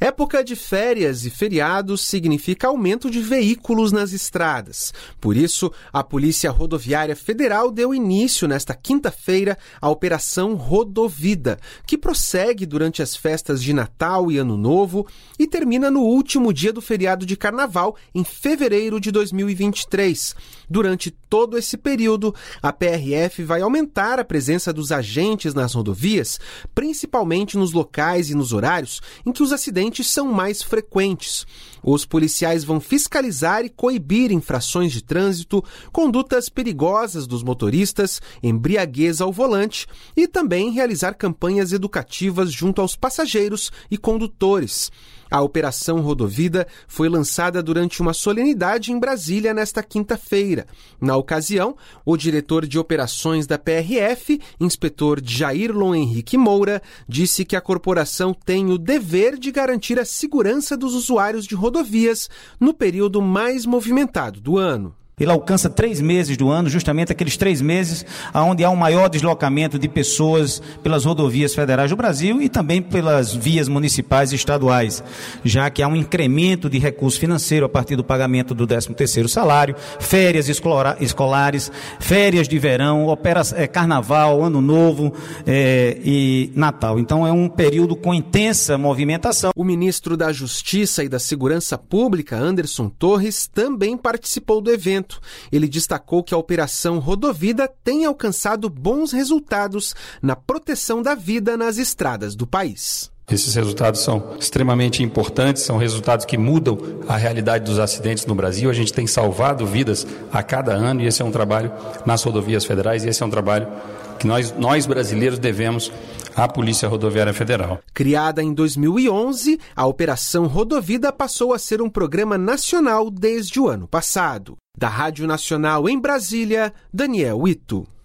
Época de férias e feriados significa aumento de veículos nas estradas. Por isso, a Polícia Rodoviária Federal deu início nesta quinta-feira à Operação Rodovida, que prossegue durante as festas de Natal e Ano Novo e termina no último dia do feriado de Carnaval, em fevereiro de 2023. Durante todo esse período, a PRF vai aumentar a presença dos agentes nas rodovias, principalmente nos locais e nos horários em que os acidentes são mais frequentes. Os policiais vão fiscalizar e coibir infrações de trânsito, condutas perigosas dos motoristas, embriaguez ao volante e também realizar campanhas educativas junto aos passageiros e condutores. A Operação Rodovida foi lançada durante uma solenidade em Brasília nesta quinta-feira. Na ocasião, o diretor de operações da PRF, inspetor Jairlon Henrique Moura, disse que a corporação tem o dever de garantir a segurança dos usuários de rodovias no período mais movimentado do ano. Ele alcança 3 meses do ano, justamente aqueles 3 meses onde há um maior deslocamento de pessoas pelas rodovias federais do Brasil e também pelas vias municipais e estaduais, já que há um incremento de recurso financeiro a partir do pagamento do 13º salário, férias escolares, férias de verão, Carnaval, Ano Novo e Natal. Então é um período com intensa movimentação. O ministro da Justiça e da Segurança Pública, Anderson Torres, também participou do evento. Ele destacou que a Operação Rodovida tem alcançado bons resultados na proteção da vida nas estradas do país. Esses resultados são extremamente importantes, são resultados que mudam a realidade dos acidentes no Brasil. A gente tem salvado vidas a cada ano e esse é um trabalho nas rodovias federais e esse é um trabalho que nós brasileiros devemos à Polícia Rodoviária Federal. Criada em 2011, a Operação Rodovida passou a ser um programa nacional desde o ano passado. Da Rádio Nacional em Brasília, Daniel Ito.